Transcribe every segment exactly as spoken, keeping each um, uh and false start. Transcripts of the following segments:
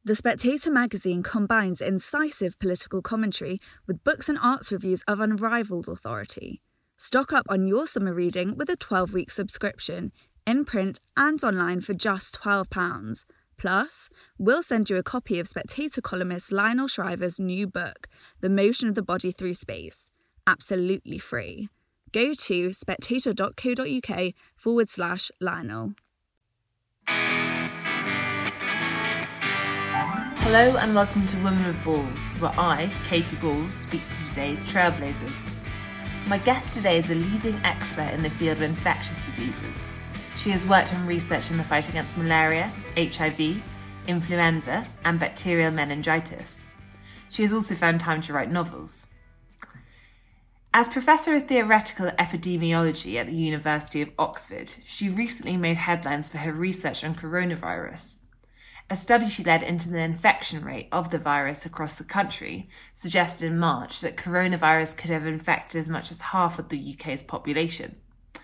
The Spectator magazine combines incisive political commentary with books and arts reviews of unrivaled authority. Stock up on your summer reading with a twelve-week subscription, in print and online for just twelve pounds. Plus, we'll send you a copy of Spectator columnist Lionel Shriver's new book, The Motion of the Body Through Space, absolutely free. Go to spectator.co.uk forward slash Lionel. Hello and welcome to Women with Balls, where I, Katie Balls, speak to today's trailblazers. My guest today is a leading expert in the field of infectious diseases. She has worked on research in the fight against malaria, H I V, influenza, and bacterial meningitis. She has also found time to write novels. As Professor of Theoretical Epidemiology at the University of Oxford, she recently made headlines for her research on coronavirus. A study she led into the infection rate of the virus across the country suggested in March that coronavirus could have infected as much as half of the U K's population.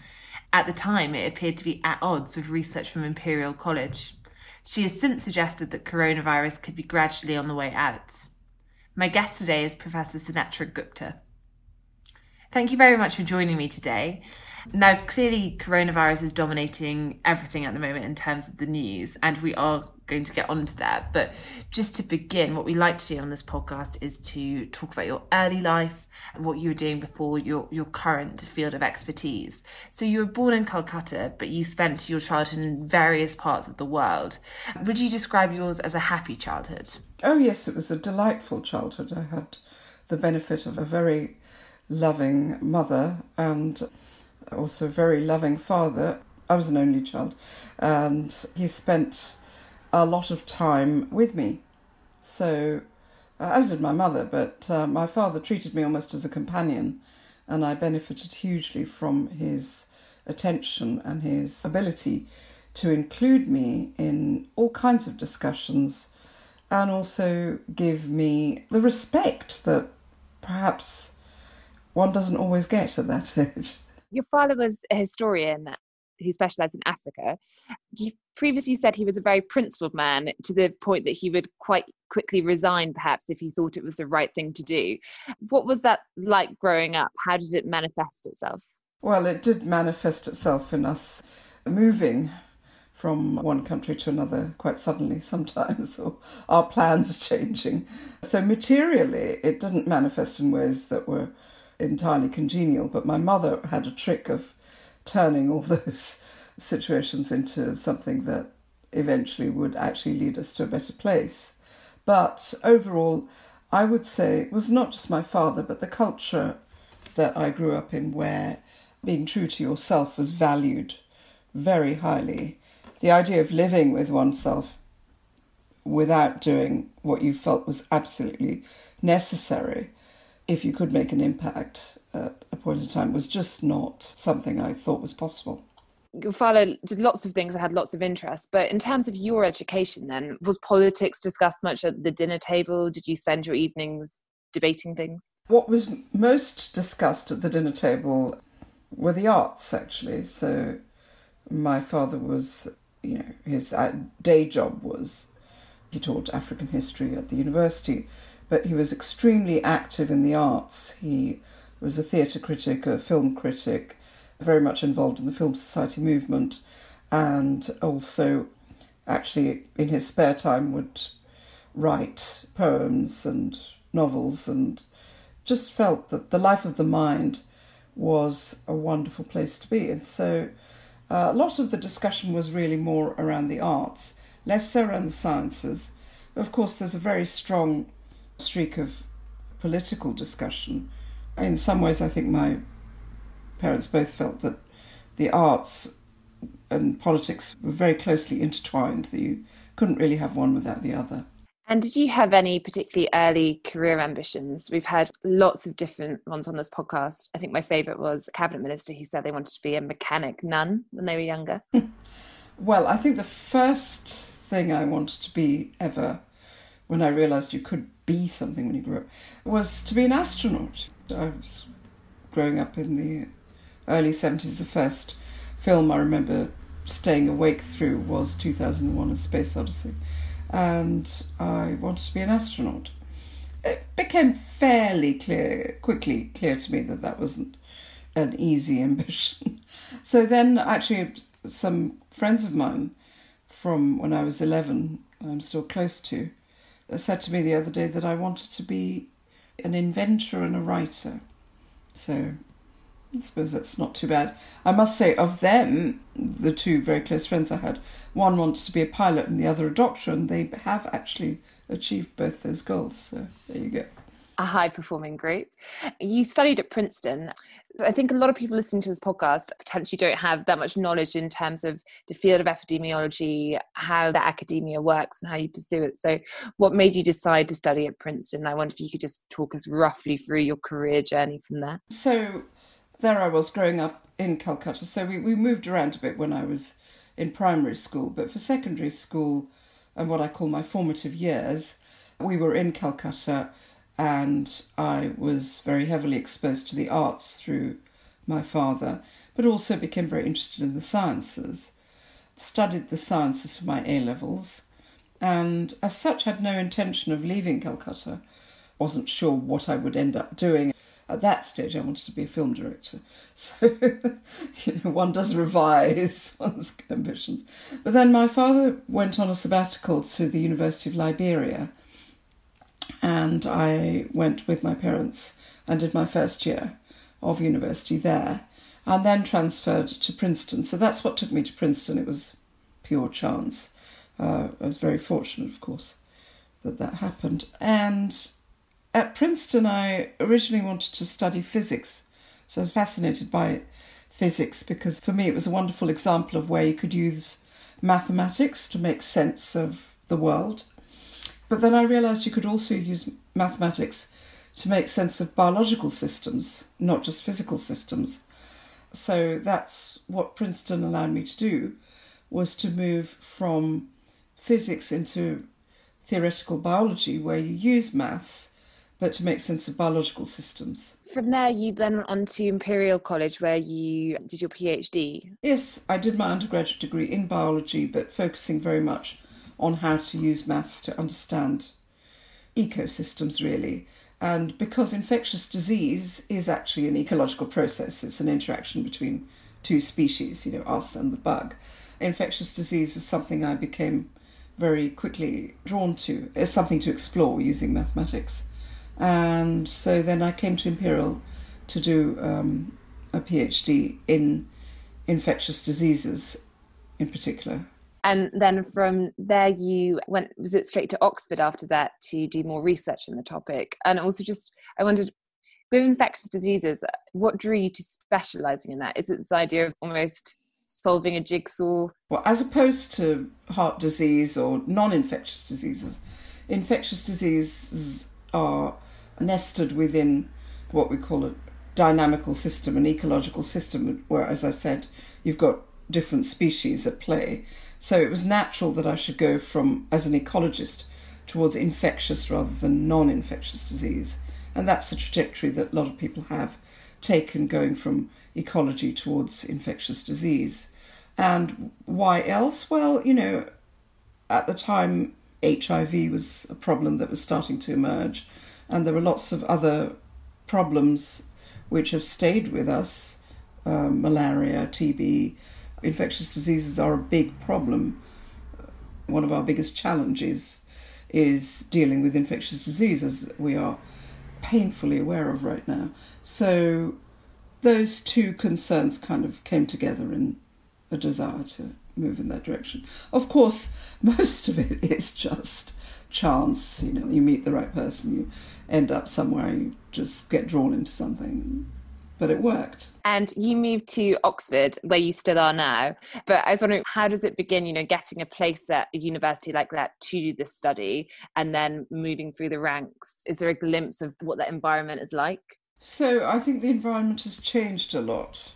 At the time, it appeared to be at odds with research from Imperial College. She has since suggested that coronavirus could be gradually on the way out. My guest today is Professor Sunetra Gupta. Thank you very much for joining me today. Now, clearly, coronavirus is dominating everything at the moment in terms of the news, and we are going to get onto that. But just to begin, what we like to do on this podcast is to talk about your early life and what you were doing before your, your current field of expertise. So you were born in Calcutta, but you spent your childhood in various parts of the world. Would you describe yours as a happy childhood? Oh, yes, it was a delightful childhood. I had the benefit of a very loving mother and also a very loving father. I was an only child, and he spent a lot of time with me. So, uh, as did my mother, but uh, my father treated me almost as a companion, and I benefited hugely from his attention and his ability to include me in all kinds of discussions and also give me the respect that perhaps one doesn't always get at that age. Your father was a historian who specialised in Africa. You previously said he was a very principled man, to the point that he would quite quickly resign, perhaps, if he thought it was the right thing to do. What was that like growing up? How did it manifest itself? Well, it did manifest itself in us moving from one country to another quite suddenly sometimes, or our plans changing. So materially, it didn't manifest in ways that were entirely congenial, but my mother had a trick of turning all those situations into something that eventually would actually lead us to a better place. But overall, I would say it was not just my father, but the culture that I grew up in, where being true to yourself was valued very highly. The idea of living with oneself without doing what you felt was absolutely necessary, if you could make an impact at a point in time, was just not something I thought was possible. Your father did lots of things and had lots of interests, but in terms of your education then, was politics discussed much at the dinner table? Did you spend your evenings debating things? What was most discussed at the dinner table were the arts, actually. So my father was, you know, his day job was, he taught African history at the university, but he was extremely active in the arts. He was a theatre critic, a film critic, very much involved in the Film Society movement, and also actually in his spare time would write poems and novels, and just felt that the life of the mind was a wonderful place to be. And so uh, a lot of the discussion was really more around the arts, less so around the sciences. Of course, there's a very strong streak of political discussion. In some ways, I think my parents both felt that the arts and politics were very closely intertwined, that you couldn't really have one without the other. And did you have any particularly early career ambitions? We've had lots of different ones on this podcast. I think my favourite was a cabinet minister who said they wanted to be a mechanic nun when they were younger. Well, I think the first thing I wanted to be ever, when I realised you could be something when you grew up, was to be an astronaut. I was growing up in the early seventies. The first film I remember staying awake through was two thousand one: A Space Odyssey. and I wanted to be an astronaut. It became fairly clear, quickly clear to me that that wasn't an easy ambition. So then actually some friends of mine from when I was eleven, I'm still close to, said to me the other day that I wanted to be an inventor and a writer. So I suppose that's not too bad. I must say, of them, the two very close friends I had, one wanted to be a pilot and the other a doctor, and they have actually achieved both those goals. So there you go. A high-performing group. You studied at Princeton. I think a lot of people listening to this podcast potentially don't have that much knowledge in terms of the field of epidemiology, how the academia works and how you pursue it. So what made you decide to study at Princeton? I wonder if you could just talk us roughly through your career journey from there. So there I was growing up in Calcutta. So we, we moved around a bit when I was in primary school, but for secondary school and what I call my formative years, we were in Calcutta, and I was very heavily exposed to the arts through my father, but also became very interested in the sciences. Studied the sciences for my A-levels, and as such had no intention of leaving Calcutta. Wasn't sure what I would end up doing. At that stage, I wanted to be a film director. So, you know, one does revise one's ambitions. But then my father went on a sabbatical to the University of Liberia, and I went with my parents and did my first year of university there, and then transferred to Princeton. So that's what took me to Princeton. It was pure chance. Uh, I was very fortunate, of course, that that happened. And at Princeton, I originally wanted to study physics. So I was fascinated by physics because for me it was a wonderful example of where you could use mathematics to make sense of the world. But then I realised you could also use mathematics to make sense of biological systems, not just physical systems. So that's what Princeton allowed me to do, was to move from physics into theoretical biology, where you use maths, but to make sense of biological systems. From there, you then went on to Imperial College, where you did your PhD. Yes, I did my undergraduate degree in biology, but focusing very much on how to use maths to understand ecosystems, really. And because infectious disease is actually an ecological process, it's an interaction between two species, you know, us and the bug. Infectious disease was something I became very quickly drawn to, as something to explore using mathematics. And so then I came to Imperial to do um, a PhD in infectious diseases in particular. And then from there you went, was it straight to Oxford after that to do more research on the topic? And also just, I wondered, with infectious diseases, what drew you to specialising in that? Is it this idea of almost solving a jigsaw? Well, as opposed to heart disease or non-infectious diseases, infectious diseases are nested within what we call a dynamical system, an ecological system, where, as I said, you've got different species at play. So it was natural that I should go from, as an ecologist, towards infectious rather than non-infectious disease. And that's the trajectory that a lot of people have taken, going from ecology towards infectious disease. And why else? Well, you know, at the time, H I V was a problem that was starting to emerge, and there were lots of other problems which have stayed with us, um, malaria, T B. Infectious diseases are a big problem. One of our biggest challenges is dealing with infectious diseases we are painfully aware of right now. So those two concerns kind of came together in a desire to move in that direction. Of course, most of it is just chance. You know, you meet the right person, you end up somewhere, you just get drawn into something. But it worked. And you moved to Oxford, where you still are now. But I was wondering, how does it begin, you know, getting a place at a university like that to do this study and then moving through the ranks? Is there a glimpse of what that environment is like? So I think the environment has changed a lot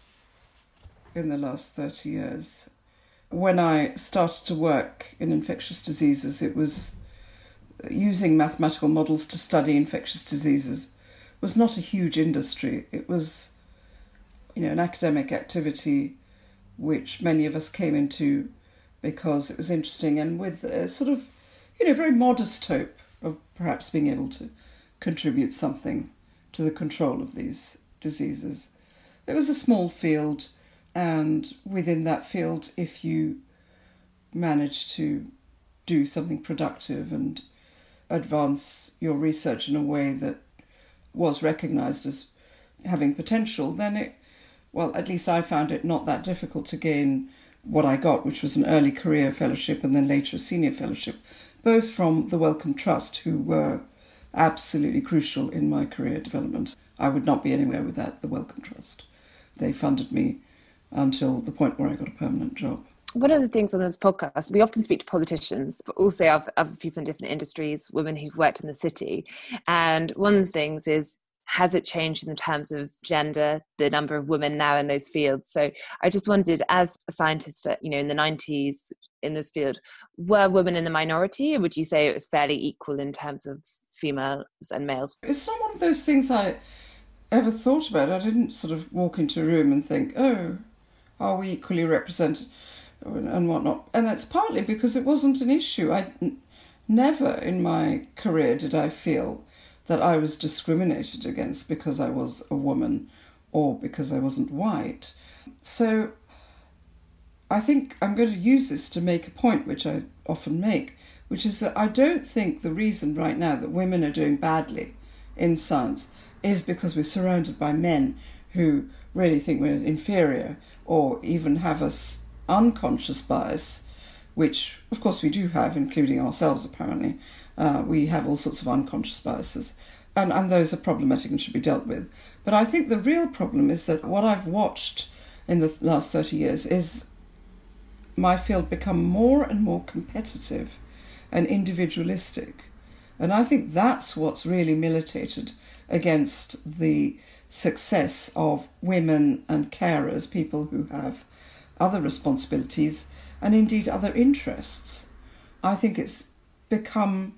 in the last thirty years. When I started to work in infectious diseases, it was using mathematical models to study infectious diseases was not a huge industry. It was, you know, an academic activity which many of us came into because it was interesting, and with a sort of you know, very modest hope of perhaps being able to contribute something to the control of these diseases. It was a small field, and within that field, if you manage to do something productive and advance your research in a way that was recognised as having potential, then it, well, at least I found it not that difficult to gain what I got, which was an early career fellowship and then later a senior fellowship, both from the Wellcome Trust, who were absolutely crucial in my career development. I would not be anywhere without the Wellcome Trust. They funded me until the point where I got a permanent job. One of the things on this podcast, we often speak to politicians, but also other, other people in different industries, women who've worked in the city. And one of the things is, has it changed in the terms of gender, the number of women now in those fields? So I just wondered, as a scientist, you know, in the nineties in this field, were women in the minority, or would you say it was fairly equal in terms of females and males? It's not one of those things I ever thought about. I didn't sort of walk into a room and think, oh, are we equally represented and whatnot? And that's partly because it wasn't an issue. I n- never in my career did I feel that I was discriminated against because I was a woman or because I wasn't white. So I think I'm going to use this to make a point which I often make, which is that I don't think the reason right now that women are doing badly in science is because we're surrounded by men who really think we're inferior or even have a unconscious bias, which of course we do have, including ourselves apparently. Uh, we have all sorts of unconscious biases, and, and those are problematic and should be dealt with. But I think the real problem is that what I've watched in the last thirty years is my field become more and more competitive and individualistic. And I think that's what's really militated against the success of women and carers, people who have other responsibilities and indeed other interests. I think it's become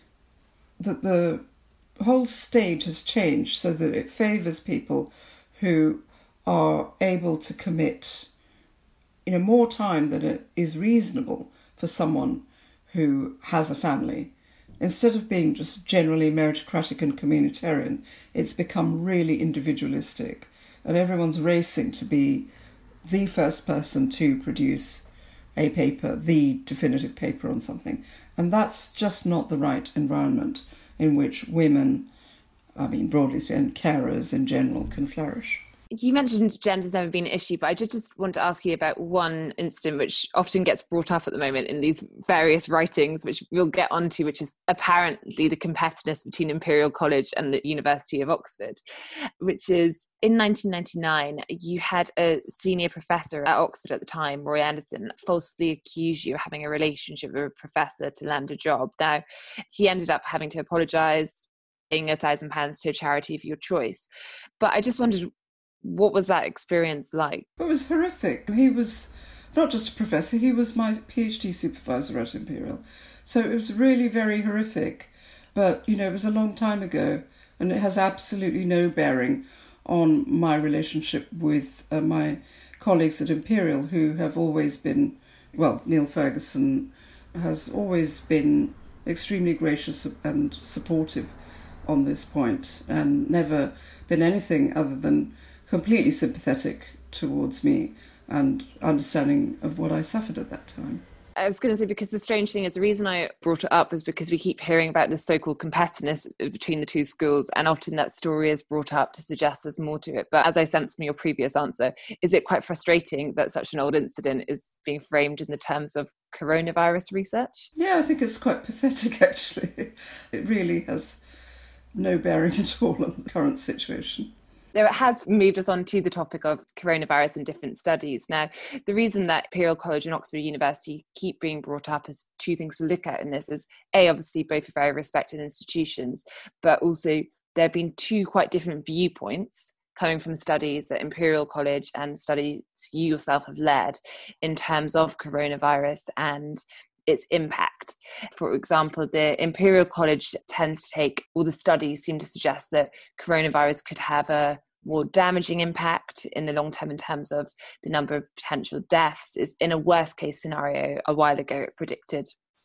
that the whole stage has changed so that it favours people who are able to commit, you know, more time than it is reasonable for someone who has a family. Instead of being just generally meritocratic and communitarian, it's become really individualistic, and everyone's racing to be the first person to produce a paper, the definitive paper on something. And that's just not the right environment in which women, I mean, broadly speaking, carers in general, can flourish. You mentioned gender's never been an issue, but I did just want to ask you about one incident which often gets brought up at the moment in these various writings, which we'll get onto, which is apparently the competitiveness between Imperial College and the University of Oxford, which is in nineteen ninety-nine, you had a senior professor at Oxford at the time, Roy Anderson, falsely accuse you of having a relationship with a professor to land a job. Now, he ended up having to apologise, paying a thousand pounds to a charity of your choice. But I just wondered, what was that experience like? It was horrific. He was not just a professor, he was my PhD supervisor at Imperial. So it was really very horrific. But, you know, it was a long time ago, and it has absolutely no bearing on my relationship with uh, my colleagues at Imperial, who have always been, well, Neil Ferguson has always been extremely gracious and supportive on this point, and never been anything other than completely sympathetic towards me and understanding of what I suffered at that time. I was going to say, because the strange thing is, the reason I brought it up is because we keep hearing about this so-called competitiveness between the two schools, and often that story is brought up to suggest there's more to it. But as I sense from your previous answer, is it quite frustrating that such an old incident is being framed in the terms of coronavirus research? Yeah, I think it's quite pathetic, actually. It really has no bearing at all on the current situation. Now, it has moved us on to the topic of coronavirus and different studies. Now, the reason that Imperial College and Oxford University keep being brought up as two things to look at in this is, A, obviously both are very respected institutions, but also there have been two quite different viewpoints coming from studies at Imperial College and studies you yourself have led in terms of coronavirus and its impact. For example, the Imperial College tends to take, all the studies seem to suggest that coronavirus could have a more damaging impact in the long term in terms of the number of potential deaths. Is in a worst case scenario, a while ago it predicted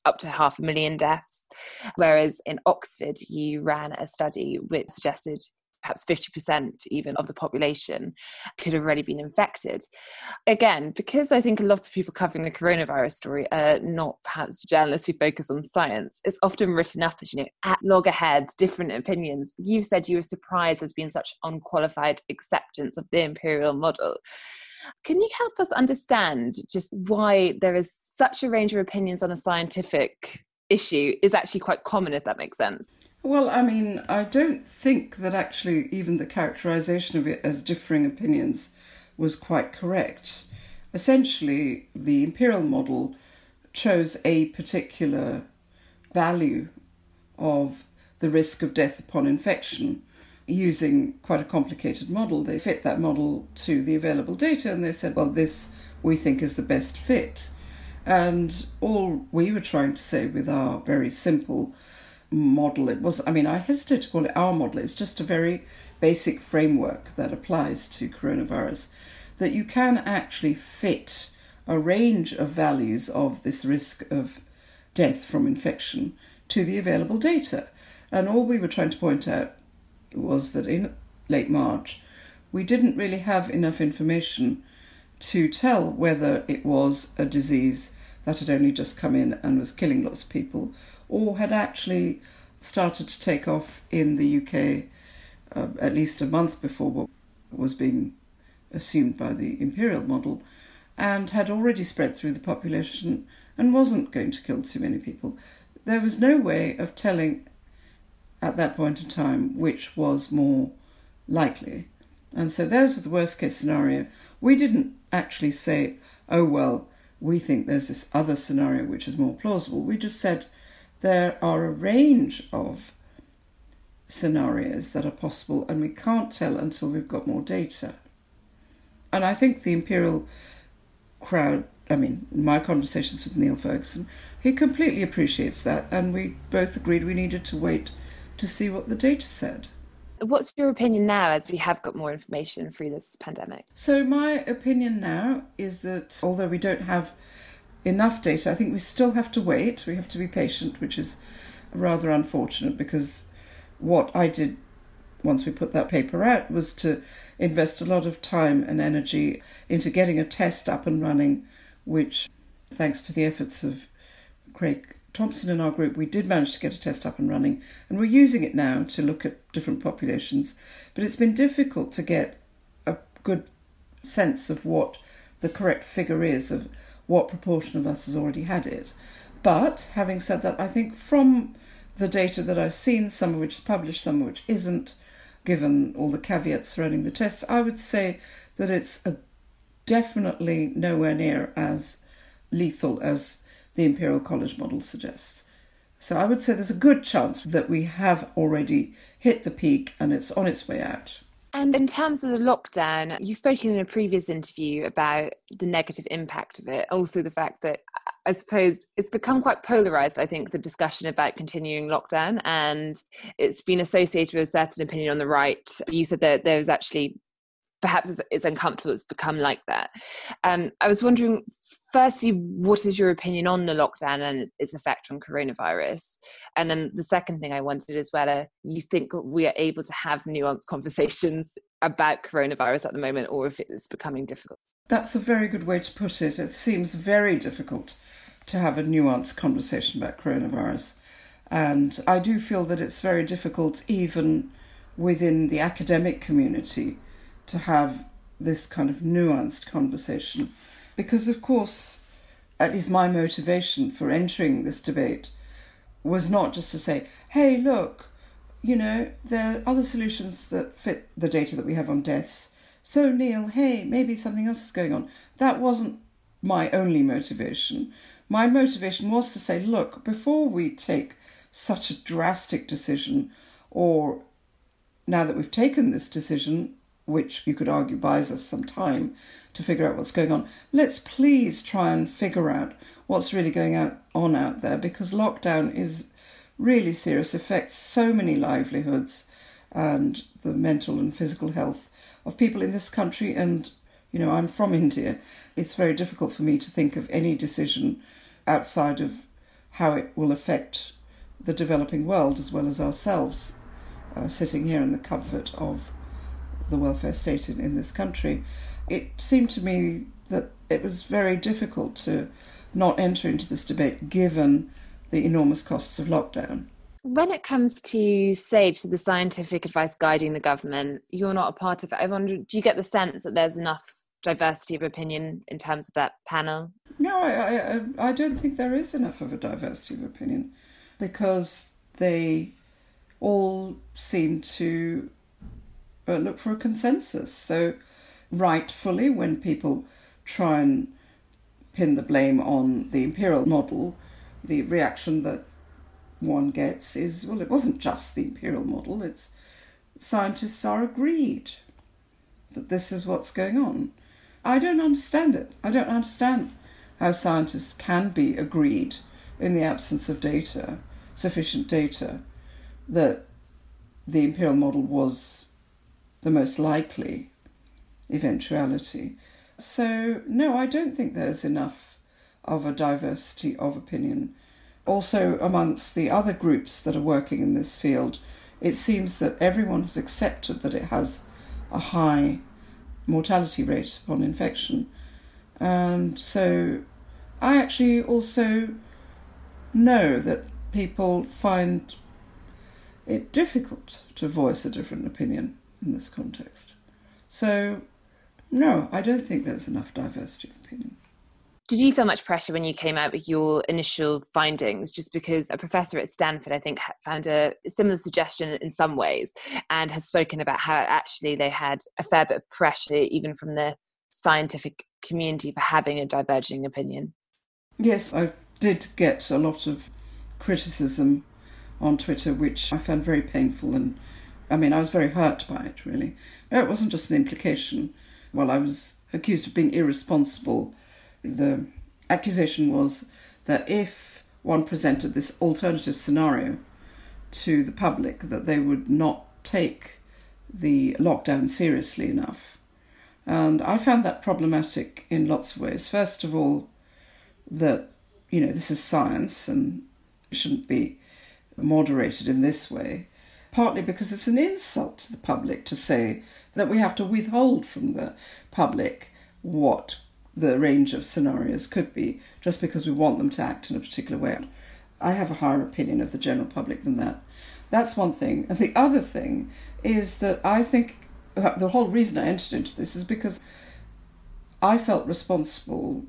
up to half a million deaths. Whereas in Oxford, you ran a study which suggested perhaps fifty percent even of the population could have already been infected. Again, because I think a lot of people covering the coronavirus story are not perhaps journalists who focus on science, it's often written up as, you know, at loggerheads, different opinions. You said you were surprised there's been such unqualified acceptance of the imperial model. Can you help us understand just why there is such a range of opinions on a scientific issue is actually quite common, if that makes sense? Well, I mean, I don't think that actually even the characterization of it as differing opinions was quite correct. Essentially, the imperial model chose a particular value of the risk of death upon infection using quite a complicated model. They fit that model to the available data and they said, well, this we think is the best fit. And all we were trying to say with our very simple model, it was, I mean, I hesitate to call it our model, it's just a very basic framework that applies to coronavirus, that you can actually fit a range of values of this risk of death from infection to the available data. And all we were trying to point out was that in late March, we didn't really have enough information to tell whether it was a disease that had only just come in and was killing lots of people, or had actually started to take off in the U K uh, at least a month before what was being assumed by the imperial model, and had already spread through the population and wasn't going to kill too many people. There was no way of telling at that point in time which was more likely. And so those were the worst case scenario. We didn't actually say, oh, well, we think there's this other scenario which is more plausible. We just said there are a range of scenarios that are possible and we can't tell until we've got more data. And I think the imperial crowd, I mean, in my conversations with Neil Ferguson, he completely appreciates that, and we both agreed we needed to wait to see what the data said. What's your opinion now as we have got more information through this pandemic? So my opinion now is that although we don't have enough data, I think we still have to wait. We have to be patient, which is rather unfortunate, because what I did once we put that paper out was to invest a lot of time and energy into getting a test up and running, which, thanks to the efforts of Craig Thompson in our group, we did manage to get a test up and running, and we're using it now to look at different populations. But it's been difficult to get a good sense of what the correct figure is, of what proportion of us has already had it. But having said that, I think from the data that I've seen, some of which is published, some of which isn't, given all the caveats surrounding the tests, I would say that it's a definitely nowhere near as lethal as the Imperial College model suggests. So I would say there's a good chance that we have already hit the peak and it's on its way out. And in terms of the lockdown, you've spoken in a previous interview about the negative impact of it. Also the fact that, I suppose, it's become quite polarised, I think, the discussion about continuing lockdown, and it's been associated with a certain opinion on the right. You said that there was actually, perhaps it's, it's uncomfortable it's become like that. Um, I was wondering, firstly, what is your opinion on the lockdown and its, its effect on coronavirus? And then the second thing I wanted is whether you think we are able to have nuanced conversations about coronavirus at the moment, or if it's becoming difficult. That's a very good way to put it. It seems very difficult to have a nuanced conversation about coronavirus. And I do feel that it's very difficult even within the academic community to have this kind of nuanced conversation. Because, of course, at least my motivation for entering this debate was not just to say, hey, look, you know, there are other solutions that fit the data that we have on deaths. So, Neil, hey, maybe something else is going on. That wasn't my only motivation. My motivation was to say, look, before we take such a drastic decision, or now that we've taken this decision, which you could argue buys us some time to figure out what's going on, let's please try and figure out what's really going out, on out there, because lockdown is really serious, affects so many livelihoods and the mental and physical health of people in this country. And, you know, I'm from India. It's very difficult for me to think of any decision outside of how it will affect the developing world as well as ourselves, uh, sitting here in the comfort of the welfare state in, in this country. It seemed to me that it was very difficult to not enter into this debate given the enormous costs of lockdown. When it comes to SAGE, so the scientific advice guiding the government, you're not a part of it. I wonder, do you get the sense that there's enough diversity of opinion in terms of that panel? No, I, I, I don't think there is enough of a diversity of opinion, because they all seem to uh, look for a consensus. So rightfully, when people try and pin the blame on the imperial model, the reaction that one gets is, well, it wasn't just the imperial model, it's scientists are agreed that this is what's going on. I don't understand it. I don't understand how scientists can be agreed in the absence of data, sufficient data, that the imperial model was the most likely eventuality. So, no, I don't think there's enough of a diversity of opinion. Also, amongst the other groups that are working in this field, it seems that everyone has accepted that it has a high mortality rate upon infection. And so I actually also know that people find it difficult to voice a different opinion in this context. So, no, I don't think there's enough diversity of opinion. Did you feel much pressure when you came out with your initial findings? Just because a professor at Stanford, I think, found a similar suggestion in some ways and has spoken about how actually they had a fair bit of pressure, even from the scientific community, for having a diverging opinion. Yes, I did get a lot of criticism on Twitter, which I found very painful. And I mean, I was very hurt by it, really. It wasn't just an implication. Well, I was accused of being irresponsible. The accusation was that if one presented this alternative scenario to the public, that they would not take the lockdown seriously enough. And I found that problematic in lots of ways. First of all, that, you know, this is science and shouldn't be moderated in this way, partly because it's an insult to the public to say that we have to withhold from the public what the range of scenarios could be, just because we want them to act in a particular way. I have a higher opinion of the general public than that. That's one thing. And the other thing is that I think the whole reason I entered into this is because I felt responsible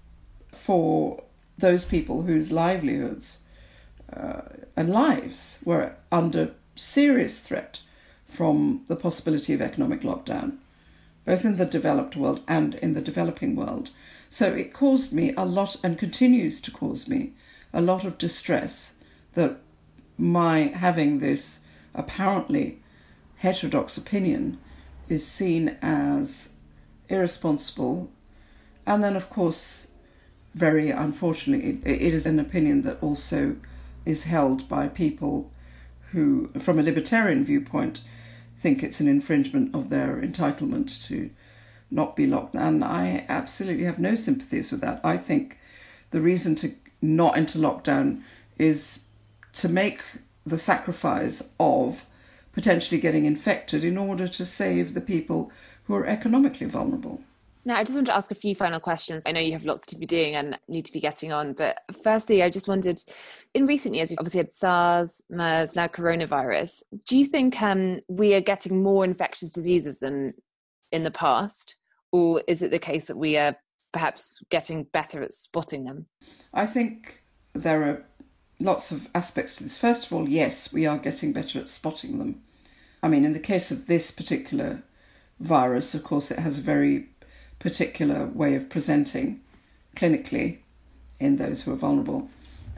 for those people whose livelihoods uh, and lives were under serious threat from the possibility of economic lockdown, both in the developed world and in the developing world. So it caused me a lot, and continues to cause me a lot of distress, that my having this apparently heterodox opinion is seen as irresponsible. And then, of course, very unfortunately, it, it is an opinion that also is held by people who, from a libertarian viewpoint, think it's an infringement of their entitlement to not be locked down. And I absolutely have no sympathies with that. I think the reason to not enter lockdown is to make the sacrifice of potentially getting infected in order to save the people who are economically vulnerable. Now, I just want to ask a few final questions. I know you have lots to be doing and need to be getting on, but firstly, I just wondered, in recent years, we've obviously had SARS, MERS, now coronavirus. Do you think um, we are getting more infectious diseases than in the past, or is it the case that we are perhaps getting better at spotting them? I think there are lots of aspects to this. First of all, yes, we are getting better at spotting them. I mean, in the case of this particular virus, of course, it has a very particular way of presenting clinically in those who are vulnerable,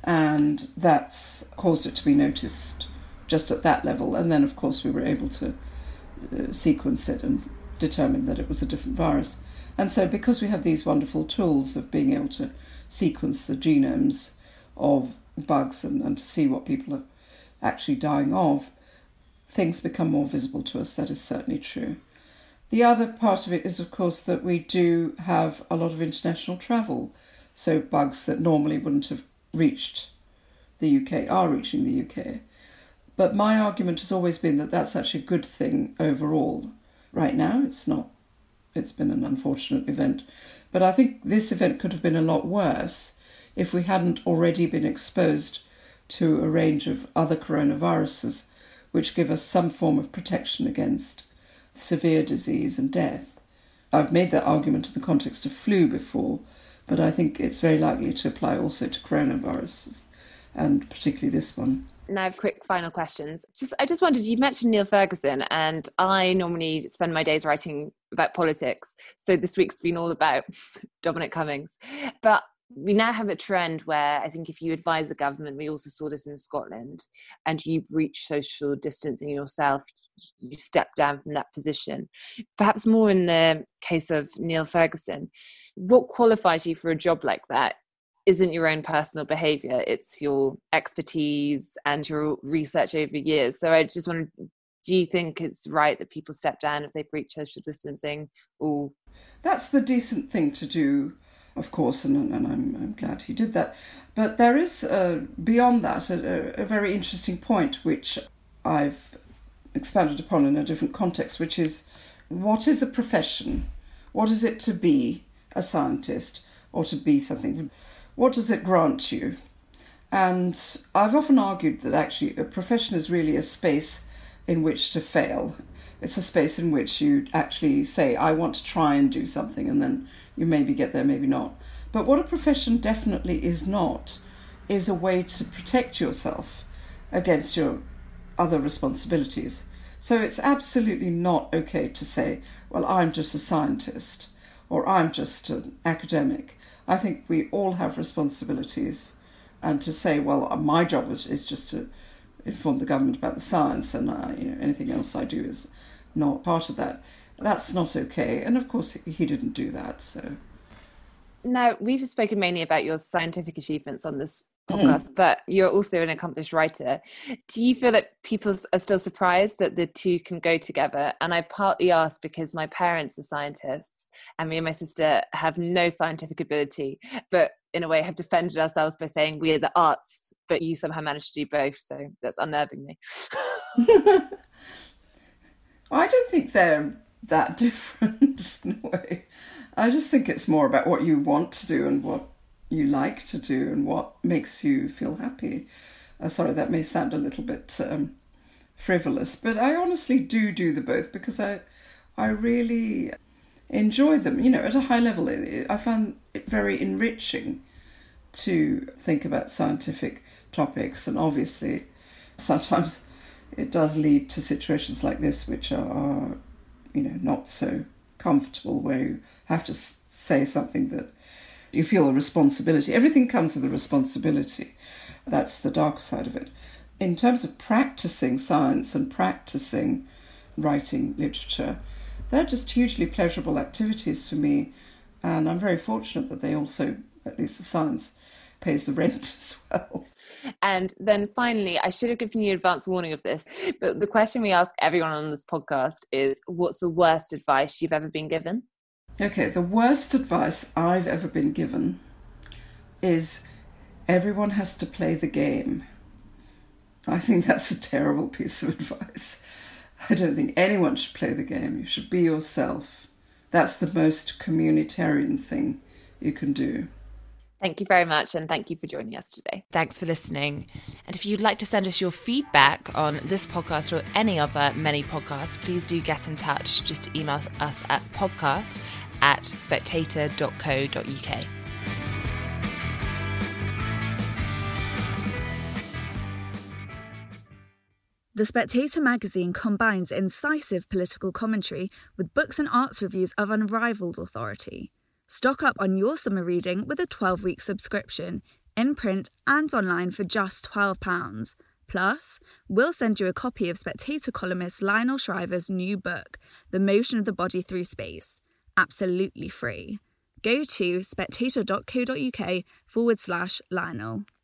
and that's caused it to be noticed just at that level. And then, of course, we were able to uh, sequence it and determine that it was a different virus. And so because we have these wonderful tools of being able to sequence the genomes of bugs and, and to see what people are actually dying of, things become more visible to us. That is certainly true. The other part of it is, of course, that we do have a lot of international travel. So bugs that normally wouldn't have reached the U K are reaching the U K. But my argument has always been that that's actually a good thing overall. Right now, it's not. It's been an unfortunate event. But I think this event could have been a lot worse if we hadn't already been exposed to a range of other coronaviruses which give us some form of protection against severe disease and death. I've made that argument in the context of flu before, but I think it's very likely to apply also to coronaviruses, and particularly this one. Now I have quick final questions. Just, I just wondered, you mentioned Neil Ferguson, and I normally spend my days writing about politics. So this week's been all about Dominic Cummings. But we now have a trend where I think if you advise the government, we also saw this in Scotland, and you breach social distancing yourself, you step down from that position. Perhaps more in the case of Neil Ferguson, what qualifies you for a job like that isn't your own personal behaviour, it's your expertise and your research over years. So I just wonder, do you think it's right that people step down if they breach social distancing? Or that's the decent thing to do, of course, and, and I'm, I'm glad he did that. But there is, uh, beyond that, a, a very interesting point which I've expanded upon in a different context, which is, what is a profession? What is it to be a scientist or to be something? What does it grant you? And I've often argued that actually a profession is really a space in which to fail. It's a space in which you actually say, I want to try and do something, and then you maybe get there, maybe not. But what a profession definitely is not is a way to protect yourself against your other responsibilities. So it's absolutely not okay to say, well, I'm just a scientist or I'm just an academic. I think we all have responsibilities, and to say, well, my job is, is just to inform the government about the science, and uh, you know, anything else I do is not part of that. That's not okay. And of course, he didn't do that. So now we've spoken mainly about your scientific achievements on this podcast, mm. but you're also an accomplished writer. Do you feel that people are still surprised that the two can go together? And I partly ask because my parents are scientists and me and my sister have no scientific ability, but in a way have defended ourselves by saying we are the arts, but you somehow managed to do both. So that's unnerving me. I don't think they're that different in a way. I just think it's more about what you want to do and what you like to do and what makes you feel happy. Uh, sorry, that may sound a little bit um, frivolous, but I honestly do do the both because I, I really enjoy them. You know, at a high level, I find it very enriching to think about scientific topics, and obviously sometimes it does lead to situations like this which are, you know, not so comfortable, where you have to say something that you feel a responsibility. Everything comes with a responsibility. That's the darker side of it. In terms of practicing science and practicing writing literature, they're just hugely pleasurable activities for me. And I'm very fortunate that they also, at least the science, pays the rent as well. And then finally, I should have given you advance warning of this, but the question we ask everyone on this podcast is, what's the worst advice you've ever been given? Okay, the worst advice I've ever been given is everyone has to play the game. I think that's a terrible piece of advice. I don't think anyone should play the game. You should be yourself. That's the most communitarian thing you can do. Thank you very much, and thank you for joining us today. Thanks for listening. And if you'd like to send us your feedback on this podcast or any other many podcasts, please do get in touch. Just email us at podcast at spectator dot co dot uk. The Spectator magazine combines incisive political commentary with books and arts reviews of unrivalled authority. Stock up on your summer reading with a twelve-week subscription, in print and online for just twelve pounds. Plus, we'll send you a copy of Spectator columnist Lionel Shriver's new book, The Motion of the Body Through Space, absolutely free. Go to spectator dot co dot uk forward slash Lionel.